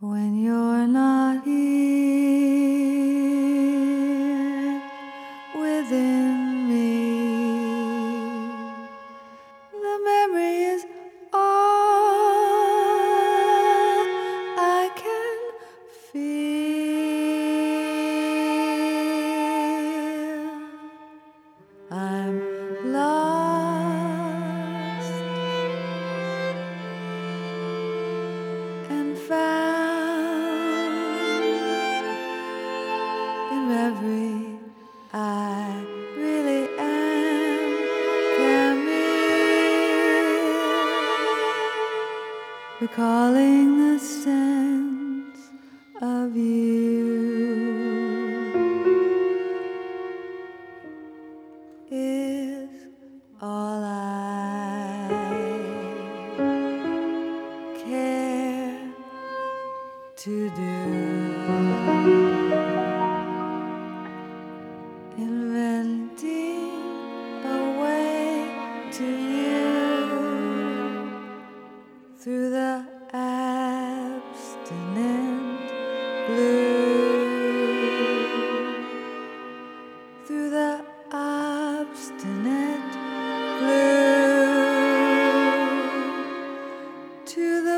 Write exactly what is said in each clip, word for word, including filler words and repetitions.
when you're not here within me. The memory is all I can feel. I'm lost and found in every I really am Camille, recalling the sense of you is all I care to do. Inventing a way to you through the abstinent blue, through the obstinate blue, to the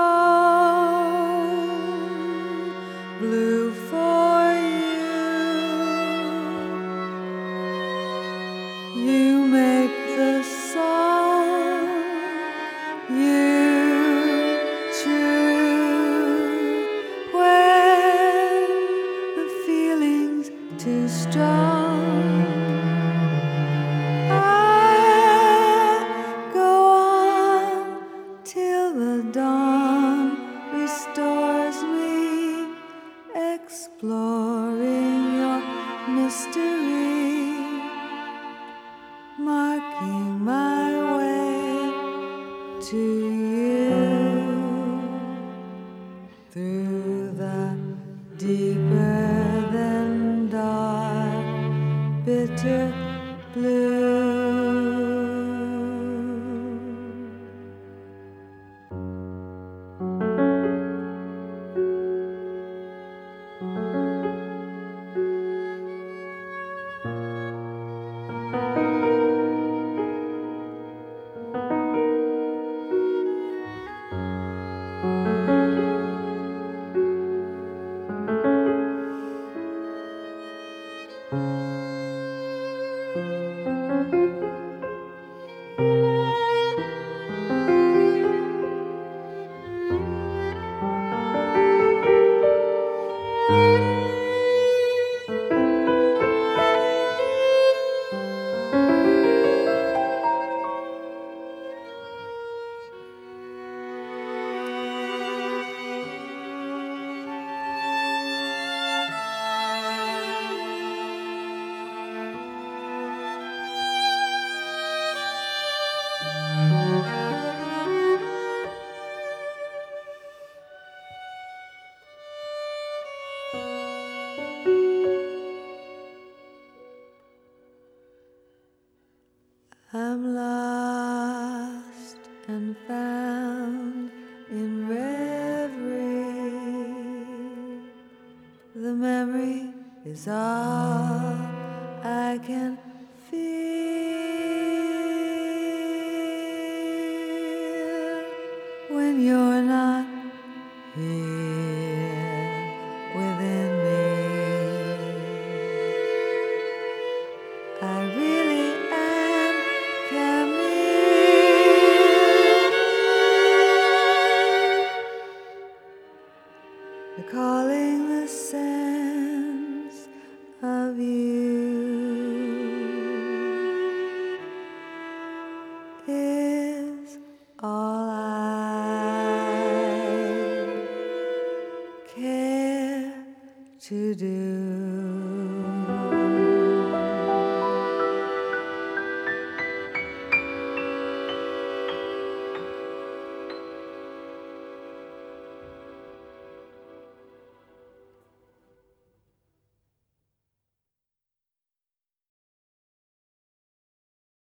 bone blue for you. You make the song you true when the feeling's too strong. I go on till the dawn restores me, exploring your mystery, marking my way to you through the deeper than dark, bitter blue. I'm lost and found in reverie. The memory is all I can feel when you're not here within me. I really am Camille, recalling the sense of you is all I care to do.